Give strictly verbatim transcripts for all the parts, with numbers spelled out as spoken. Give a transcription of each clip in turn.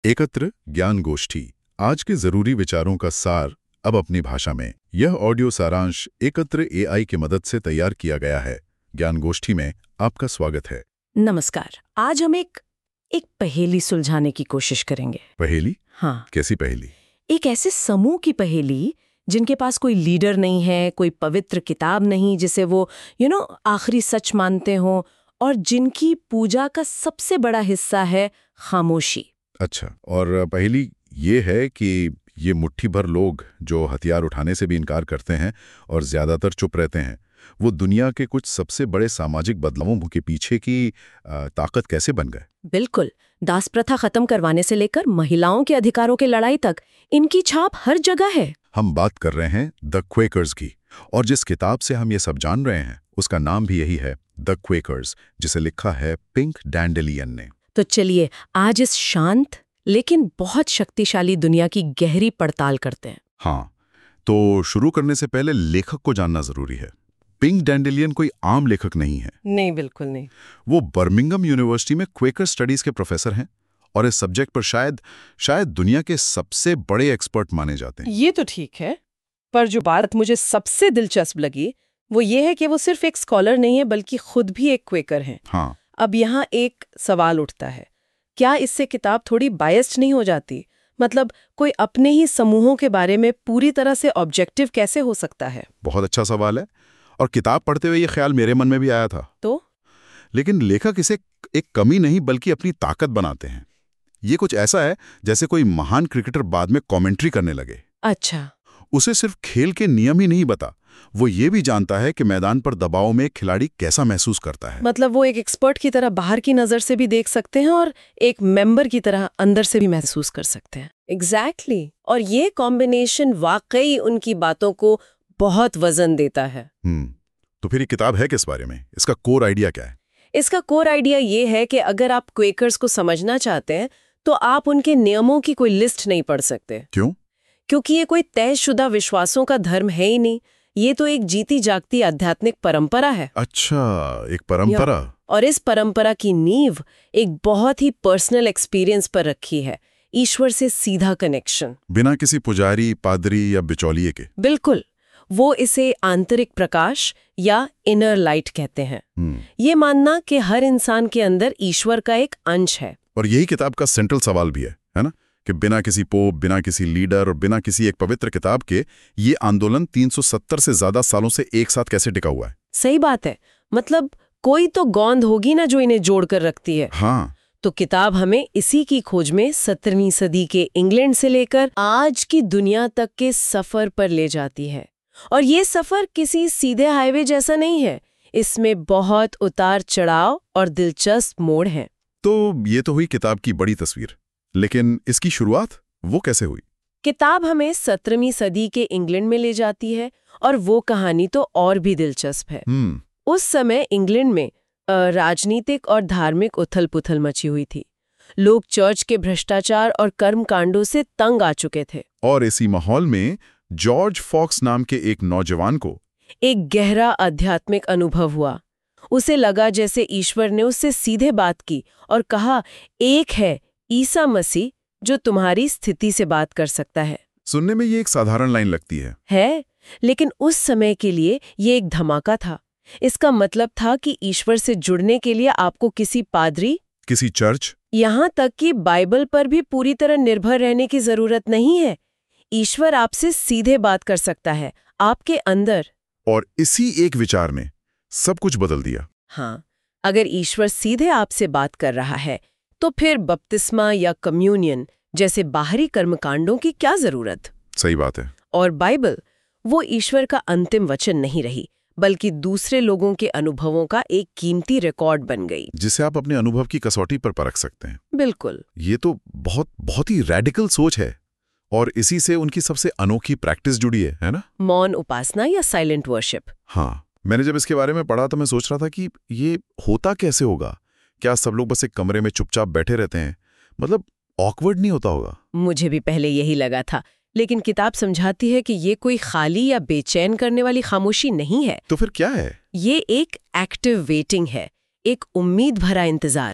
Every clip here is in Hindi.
एकत्र ज्ञान गोष्ठी, आज के जरूरी विचारों का सार अब अपनी भाषा में। यह ऑडियो सारांश एकत्र एआई की मदद से तैयार किया गया है। ज्ञान गोष्ठी में आपका स्वागत है। नमस्कार। आज हम एक एक पहेली सुलझाने की कोशिश करेंगे। पहेली? हाँ, कैसी पहेली? एक ऐसे समूह की पहेली जिनके पास कोई लीडर नहीं है, कोई पवित्र किताब नहीं जिसे वो यू नो आखिरी सच मानते हो, और जिनकी पूजा का सबसे बड़ा हिस्सा है खामोशी। अच्छा, और पहेली ये है कि ये मुट्ठी भर लोग जो हथियार उठाने से भी इनकार करते हैं और ज्यादातर चुप रहते हैं, वो दुनिया के कुछ सबसे बड़े सामाजिक बदलावों के पीछे की आ, ताकत कैसे बन गए? बिल्कुल, दास प्रथा खत्म करवाने से लेकर महिलाओं के अधिकारों की लड़ाई तक इनकी छाप हर जगह है। हम बात कर रहे हैं द क्वेकर्स की, और जिस किताब से हम ये सब जान रहे हैं उसका नाम भी यही है, द क्वेकर्स, जिसे लिखा है पिंक डैंडेलियन ने। तो चलिए आज इस शांत लेकिन बहुत शक्तिशाली दुनिया की गहरी पड़ताल करते हैं। हाँ, तो शुरू करने से पहले लेखक को जानना जरूरी है। पिंक डैंडेलियन कोई आम लेखक नहीं है। नहीं, बिल्कुल नहीं। वो बर्मिंघम यूनिवर्सिटी में क्वेकर स्टडीज के प्रोफेसर हैं और इस सब्जेक्ट पर शायद शायद दुनिया के सबसे बड़े एक्सपर्ट माने जाते हैं। ये तो ठीक है, पर जो बात मुझे सबसे दिलचस्प लगी वो ये है कि वो सिर्फ एक स्कॉलर नहीं है बल्कि खुद भी एक क्वेकर हैं। हाँ। अब यहाँ एक सवाल उठता है, क्या इससे किताब थोड़ी बायस्ड नहीं हो जाती? मतलब कोई अपने ही समूहों के बारे में पूरी तरह से ऑब्जेक्टिव कैसे हो सकता है? बहुत अच्छा सवाल है, और किताब पढ़ते हुए ये ख्याल मेरे मन में भी आया था। तो लेकिन लेखक इसे एक कमी नहीं बल्कि अपनी ताकत बनाते हैं। ये कुछ ऐसा है जैसे कोई महान क्रिकेटर बाद में कमेंट्री करने लगे। अच्छा, उसे सिर्फ खेल के नियम ही नहीं बता, वो ये भी जानता है कि मैदान पर दबाव में खिलाड़ी कैसा महसूस करता है। मतलब वो एक एक्सपर्ट की तरह बाहर की नजर से भी देख सकते हैं और एक मेंबर की तरह अंदर से भी महसूस कर सकते हैं। Exactly exactly. और ये कॉम्बिनेशन वाकई उनकी बातों को बहुत वजन देता है। हम्म तो फिर ये किताब है किस बारे में? इसका कोर आइडिया क्या है? इसका कोर आइडिया ये है कि अगर आप क्वेकर्स को समझना चाहते हैं तो आप उनके नियमों की कोई लिस्ट नहीं पढ़ सकते। क्यों? क्योंकि ये कोई तयशुदा विश्वासों का धर्म है ही नहीं, ये तो एक जीती जागती आध्यात्मिक परंपरा है। अच्छा, एक परंपरा। और इस परंपरा की नींव एक बहुत ही पर्सनल एक्सपीरियंस पर रखी है, ईश्वर से सीधा कनेक्शन, बिना किसी पुजारी, पादरी या बिचौलिए के। बिल्कुल। वो इसे आंतरिक प्रकाश या इनर लाइट कहते हैं। ये मानना कि हर इंसान के अंदर ईश्वर का एक अंश है। और यही किताब का सेंट्रल सवाल भी है, है ना, कि बिना किसी पोप, बिना किसी लीडर और बिना किसी एक पवित्र किताब के ये आंदोलन तीन सौ सत्तर से ज्यादा सालों से एक साथ कैसे टिका हुआ है? सही बात है। मतलब कोई तो गोंद होगी ना जो इन्हें जोड़कर रखती है। हाँ। तो किताब हमें इसी की खोज में सत्रहवीं सदी के इंग्लैंड से लेकर आज की दुनिया तक के सफर पर ले जाती है। और ये सफर किसी सीधे हाईवे जैसा नहीं है, इसमें बहुत उतार चढ़ाव और दिलचस्प मोड़ हैं। तो ये तो हुई किताब की बड़ी तस्वीर, लेकिन इसकी शुरुआत वो कैसे हुई? किताब हमें सत्रहवीं सदी के इंग्लैंड में ले जाती है, और वो कहानी तो और भी दिलचस्प है। उस समय इंग्लैंड में राजनीतिक और धार्मिक उथल पुथल मची हुई थी। लोग चर्च के भ्रष्टाचार और कर्मकांडों से तंग आ चुके थे। और इसी माहौल में जॉर्ज फॉक्स नाम के एक नौजवान को एक गहरा आध्यात्मिक अनुभव हुआ। उसे लगा जैसे ईश्वर ने उससे सीधे बात की और कहा, एक है ईसा मसीह जो तुम्हारी स्थिति से बात कर सकता है। सुनने में ये एक साधारण लाइन लगती है है लेकिन उस समय के लिए ये एक धमाका था। इसका मतलब था कि ईश्वर से जुड़ने के लिए आपको किसी पादरी, किसी चर्च, यहाँ तक कि बाइबल पर भी पूरी तरह निर्भर रहने की जरूरत नहीं है। ईश्वर आपसे सीधे बात कर सकता है, आपके अंदर। और इसी एक विचार ने सब कुछ बदल दिया। हाँ, अगर ईश्वर सीधे आपसे बात कर रहा है तो फिर बपतिस्मा या कम्युनियन जैसे बाहरी कर्मकांडों की क्या जरूरत? सही बात है। और बाइबल वो ईश्वर का अंतिम वचन नहीं रही, बल्कि दूसरे लोगों के अनुभवों का एक कीमती रिकॉर्ड बन गई, जिसे आप अपने अनुभव की कसौटी पर परख सकते हैं। बिल्कुल। ये तो बहुत बहुत ही रैडिकल सोच है, और इसी से उनकी सबसे अनोखी प्रैक्टिस जुड़ी है, है ना? मौन उपासना या साइलेंट वर्शिप। हाँ, मैंने जब इसके बारे में पढ़ा तो मैं सोच रहा था कि ये होता कैसे होगा? क्या सब लोग बस एक कमरे में चुपचाप बैठे रहते हैं? मतलब ऑकवर्ड नहीं होता होगा? मुझे भी पहले यही लगा था, लेकिन किताब समझाती है कि ये कोई खाली या बेचैन करने वाली खामोशी नहीं है। तो फिर क्या है? ये एक एक्टिव वेटिंग है, एक उम्मीद भरा इंतजार।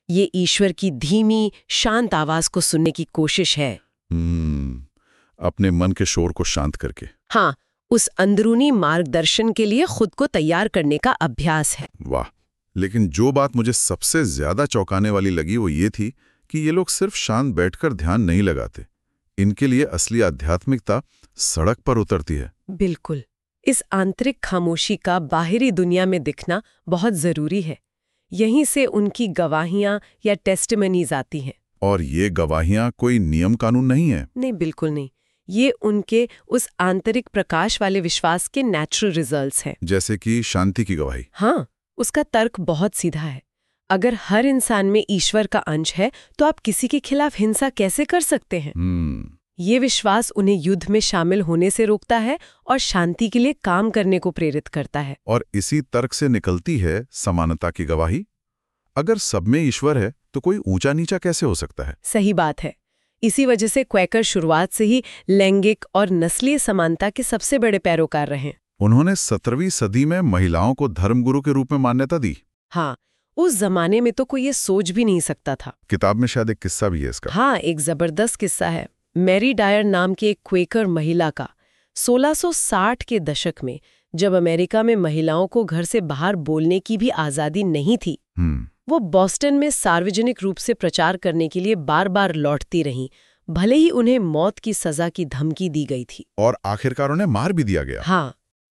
ये ईश्वर की धीमी शांत आवाज को सुनने की कोशिश है। हम्म, अपने मन के शोर को शांत करके। हाँ, उस अंदरूनी मार्गदर्शन के लिए खुद को तैयार करने का अभ्यास है। वाह, लेकिन जो बात मुझे सबसे ज्यादा चौंकाने वाली लगी वो ये थी कि ये लोग सिर्फ शांत बैठकर ध्यान नहीं लगाते। इनके लिए असली आध्यात्मिकता सड़क पर उतरती है। बिल्कुल, इस आंतरिक खामोशी का बाहरी दुनिया में दिखना बहुत जरूरी है। यहीं से उनकी गवाहियां या टेस्टिमनीज आती हैं। और ये गवाहियां कोई नियम कानून नहीं है। नहीं, बिल्कुल नहीं। ये उनके उस आंतरिक प्रकाश वाले विश्वास के नेचुरल रिजल्ट्स हैं। जैसे कि शांति की गवाही। हाँ, उसका तर्क बहुत सीधा है। अगर हर इंसान में ईश्वर का अंश है तो आप किसी के खिलाफ हिंसा कैसे कर सकते हैं? हम्म, ये विश्वास उन्हें युद्ध में शामिल होने से रोकता है और शांति के लिए काम करने को प्रेरित करता है। और इसी तर्क से निकलती है समानता की गवाही। अगर सब में ईश्वर है तो कोई ऊंचा नीचा कैसे हो सकता है? सही बात है। इसी वजह से क्वैकर शुरुआत से ही लैंगिक और नस्लीय समानता के सबसे बड़े पैरोकार रहे। उन्होंने सत्रहवीं सदी में महिलाओं को धर्मगुरु के रूप में मान्यता दी। हाँ, उस जमाने में तो कोई ये सोच भी नहीं सकता था। किताब में शायद एक किस्सा भी है इसका। हाँ, एक जबरदस्त किस्सा है। मैरी डायर नाम की एक क्वेकर महिला का सोलह सौ साठ के दशक में, जब अमेरिका में महिलाओं को घर से बाहर बोलने की भी आजादी नहीं थी, हम्म, वो बॉस्टन में सार्वजनिक रूप से प्रचार करने के लिए बार बार लौटती रहीं, भले ही उन्हें मौत की सजा की धमकी दी गई थी। और आखिरकार उन्हें मार भी दिया गया। हाँ,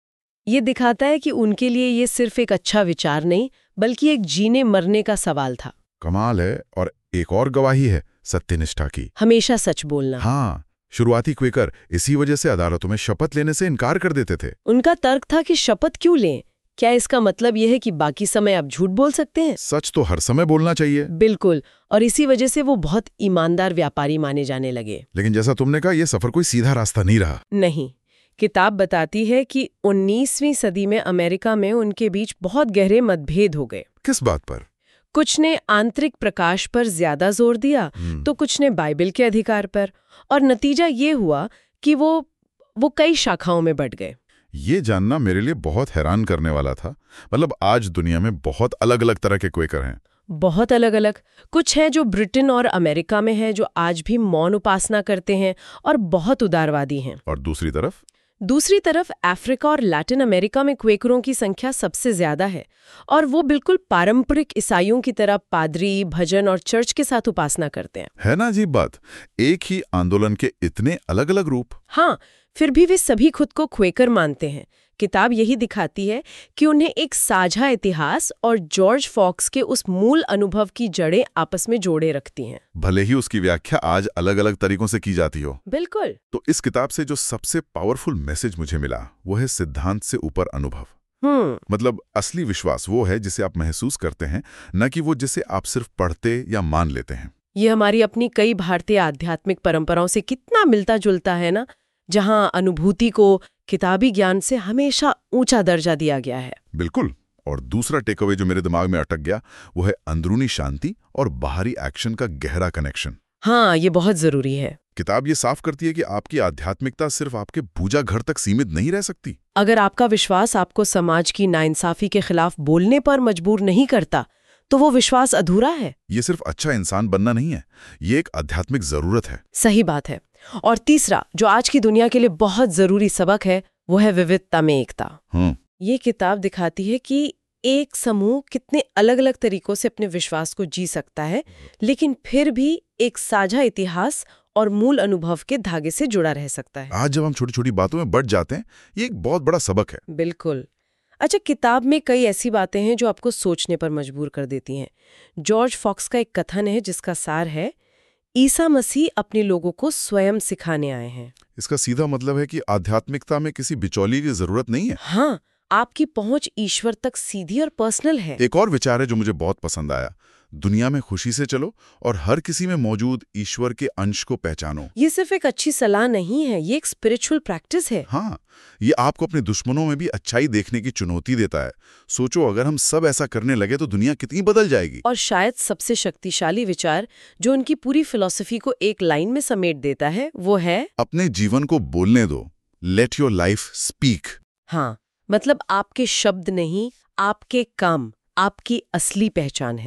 ये दिखाता है कि उनके लिए ये सिर्फ एक अच्छा विचार नहीं, बल्कि एक जीने मरने का सवाल था। कमाल है। और एक और गवाही है सत्यनिष्ठा की। हमेशा सच बोलना। हाँ, शुरुआती क्वेकर इसी वजह से अदालतों में शपथ लेने से इनकार कर देते थे। उनका तर्क था कि शपथ क्यों लें? क्या इसका मतलब यह है कि बाकी समय आप झूठ बोल सकते हैं? सच तो हर समय बोलना चाहिए। बिल्कुल, और इसी वजह से वो बहुत ईमानदार व्यापारी माने जाने लगे। लेकिन जैसा तुमने कहा, यह सफर कोई सीधा रास्ता नहीं रहा। नहीं, किताब बताती है कि उन्नीसवीं सदी में अमेरिका में उनके बीच बहुत गहरे मतभेद हो गए। किस बात पर? कुछ ने आंतरिक प्रकाश पर ज्यादा जोर दिया, तो कुछ ने बाइबल के अधिकार पर, और नतीजा ये हुआ कि वो वो कई शाखाओं में बढ़ गए। ये जानना मेरे लिए बहुत हैरान करने वाला था। मतलब आज दुनिया में बहुत अलग अलग तरह के क्वेकर हैं। बहुत अलग अलग। कुछ हैं जो ब्रिटेन और अमेरिका में हैं, जो आज भी मौन उपासना करते हैं और बहुत उदारवादी हैं। और दूसरी तरफ दूसरी तरफ अफ्रीका और लैटिन अमेरिका में क्वेकरों की संख्या सबसे ज्यादा है, और वो बिल्कुल पारंपरिक ईसाइयों की तरह पादरी, भजन और चर्च के साथ उपासना करते हैं। है ना अजीब बात, एक ही आंदोलन के इतने अलग अलग रूप। हाँ, फिर भी वे सभी खुद को क्वेकर मानते हैं। किताब यही दिखाती है कि उन्हें एक साझा इतिहास और जॉर्ज फॉक्स के उस मूल अनुभव की जड़ें आपस में जोड़े रखती हैं, भले ही उसकी व्याख्या आज अलग अलग तरीकों से की जाती हो। बिल्कुल। तो इस किताब से जो सबसे पावरफुल मैसेज मुझे मिला वो है सिद्धांत से ऊपर अनुभव। हम्म मतलब असली विश्वास वो है जिसे आप महसूस करते हैं, न कि वो जिसे आप सिर्फ पढ़ते या मान लेते हैं। ये हमारी अपनी कई भारतीय आध्यात्मिक परंपराओं से कितना मिलता जुलता है ना, जहां अनुभूति को किताबी ज्ञान से हमेशा ऊंचा दर्जा दिया गया है। बिल्कुल। और दूसरा टेकअवे जो मेरे दिमाग में अटक गया वो है अंदरूनी शांति और बाहरी एक्शन का गहरा कनेक्शन। हाँ, ये बहुत जरूरी है। किताब ये साफ करती है कि आपकी आध्यात्मिकता सिर्फ आपके पूजा घर तक सीमित नहीं रह सकती। अगर आपका विश्वास आपको समाज की नाइंसाफी के खिलाफ बोलने पर मजबूर नहीं करता, तो वो विश्वास अधूरा है। ये सिर्फ अच्छा इंसान बनना नहीं है, ये एक आध्यात्मिक जरूरत है। सही बात है। और तीसरा जो आज की दुनिया के लिए बहुत जरूरी सबक है, वो है विविधता में एकता। हम्म ये किताब दिखाती है कि एक समूह कितने अलग अलग तरीकों से अपने विश्वास को जी सकता है, लेकिन फिर भी एक साझा इतिहास और मूल अनुभव के धागे से जुड़ा रह सकता है। आज जब हम छोटी छोटी बातों में बढ़ जाते हैं, ये एक बहुत बड़ा सबक है। बिल्कुल। अच्छा, किताब में कई ऐसी बातें हैं जो आपको सोचने पर मजबूर कर देती हैं। जॉर्ज फॉक्स का एक कथन है जिसका सार है, ईसा मसीह अपने लोगों को स्वयं सिखाने आए हैं। इसका सीधा मतलब है कि आध्यात्मिकता में किसी बिचौली की जरूरत नहीं है। हाँ, आपकी पहुंच ईश्वर तक सीधी और पर्सनल है। एक और विचार है जो मुझे बहुत पसंद आया, दुनिया में खुशी से चलो और हर किसी में मौजूद ईश्वर के अंश को पहचानो। ये सिर्फ एक अच्छी सलाह नहीं है, ये एक स्पिरिचुअल प्रैक्टिस है। हाँ, ये आपको अपने दुश्मनों में भी अच्छाई देखने की चुनौती देता है। सोचो, अगर हम सब ऐसा करने लगे तो दुनिया कितनी बदल जाएगी। और शायद सबसे शक्तिशाली विचार जो उनकी पूरी फिलॉसफी को एक लाइन में समेट देता है, वो है अपने जीवन को बोलने दो। Let your life speak. हाँ, मतलब आपके शब्द नहीं, आपके काम आपकी असली पहचान है।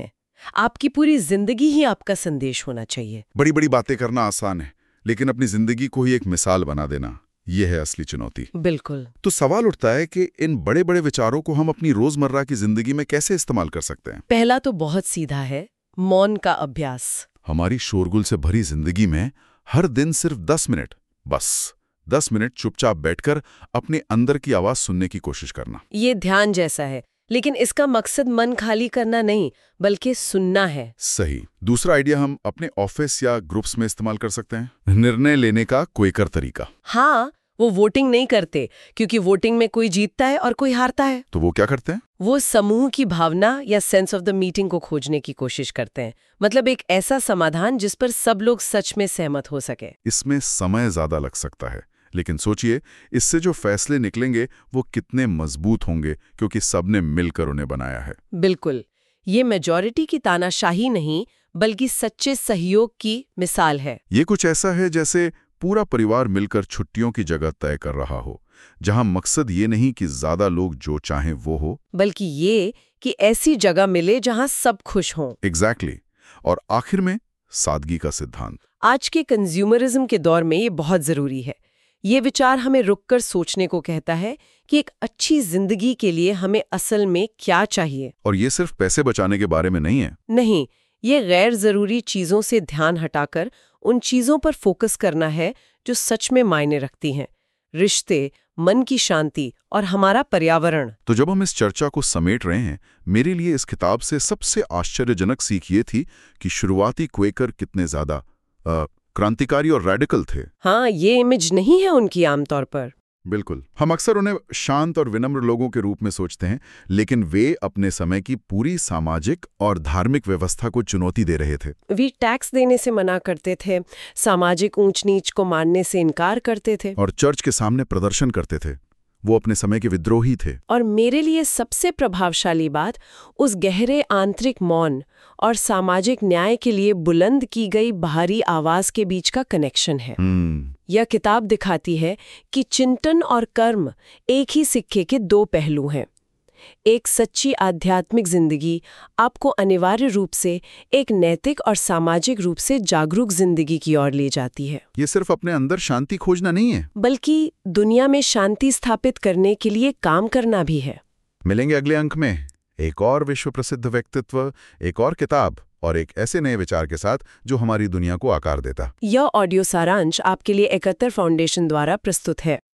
आपकी पूरी जिंदगी ही आपका संदेश होना चाहिए। बड़ी बड़ी बातें करना आसान है, लेकिन अपनी जिंदगी को ही एक मिसाल बना देना, ये है असली चुनौती। बिल्कुल। तो सवाल उठता है कि इन बड़े बड़े विचारों को हम अपनी रोजमर्रा की जिंदगी में कैसे इस्तेमाल कर सकते हैं। पहला तो बहुत सीधा है, मौन का अभ्यास। हमारी शोरगुल से भरी जिंदगी में हर दिन सिर्फ दस मिनट, बस दस मिनट चुपचाप बैठकर अपने अंदर की आवाज सुनने की कोशिश करना। ये ध्यान जैसा है, लेकिन इसका मकसद मन खाली करना नहीं, बल्कि सुनना है। सही। दूसरा आइडिया हम अपने ऑफिस या ग्रुप्स में इस्तेमाल कर सकते हैं, निर्णय लेने का क्वेकर तरीका। हाँ, वो वोटिंग नहीं करते, क्योंकि वोटिंग में कोई जीतता है और कोई हारता है। तो वो क्या करते हैं? वो समूह की भावना या सेंस ऑफ द मीटिंग को खोजने की कोशिश करते हैं। मतलब एक ऐसा समाधान जिस पर सब लोग सच में सहमत हो सके। इसमें समय ज्यादा लग सकता है, लेकिन सोचिए इससे जो फैसले निकलेंगे वो कितने मजबूत होंगे, क्योंकि सबने मिलकर उन्हें बनाया है। बिल्कुल। ये मेजॉरिटी की तानाशाही नहीं, बल्कि सच्चे सहयोग की मिसाल है। ये कुछ ऐसा है जैसे पूरा परिवार मिलकर छुट्टियों की जगह तय कर रहा हो, जहां मकसद ये नहीं कि ज्यादा लोग जो चाहें वो हो, बल्कि ये कि ऐसी जगह मिले जहां सब खुश हों। Exactly exactly. और आखिर में सादगी का सिद्धांत। आज के कंज्यूमरिज्म के दौर में ये बहुत जरूरी है। ये विचार हमें रुककर सोचने को कहता है कि एक अच्छी जिंदगी के लिए हमें असल में क्या चाहिए। और ये सिर्फ पैसे बचाने के बारे में नहीं है। नहीं, ये गैर जरूरी चीजों से ध्यान हटाकर उन चीजों पर फोकस करना है जो सच में मायने रखती हैं। रिश्ते, मन की शांति और हमारा पर्यावरण। तो जब हम इस चर्चा को समेट रहे हैं, मेरे लिए इस किताब से सबसे आश्चर्यजनक सीख ये थी कि शुरुआती क्वेकर कितने ज्यादा क्रांतिकारी और रेडिकल थे। हाँ, ये इमेज नहीं है उनकी आमतौर पर। बिल्कुल। हम अक्सर उन्हें शांत और विनम्र लोगों के रूप में सोचते हैं, लेकिन वे अपने समय की पूरी सामाजिक और धार्मिक व्यवस्था को चुनौती दे रहे थे। वे टैक्स देने से मना करते थे, सामाजिक ऊंच नीच को मानने से इनकार करते थे और चर्च के सामने प्रदर्शन करते थे। वो अपने समय के विद्रोही थे। और मेरे लिए सबसे प्रभावशाली बात उस गहरे आंतरिक मौन और सामाजिक न्याय के लिए बुलंद की गई बाहरी आवाज के बीच का कनेक्शन है। यह किताब दिखाती है कि चिंतन और कर्म एक ही सिक्के के दो पहलू हैं। एक सच्ची आध्यात्मिक जिंदगी आपको अनिवार्य रूप से एक नैतिक और सामाजिक रूप से जागरूक जिंदगी की ओर ले जाती है। ये सिर्फ अपने अंदर शांति खोजना नहीं है, बल्कि दुनिया में शांति स्थापित करने के लिए काम करना भी है। मिलेंगे अगले अंक में एक और विश्व प्रसिद्ध व्यक्तित्व, एक और किताब और एक ऐसे नए विचार के साथ जो हमारी दुनिया को आकार देता। यह ऑडियो सारांश आपके लिए इकहत्तर फाउंडेशन द्वारा प्रस्तुत है।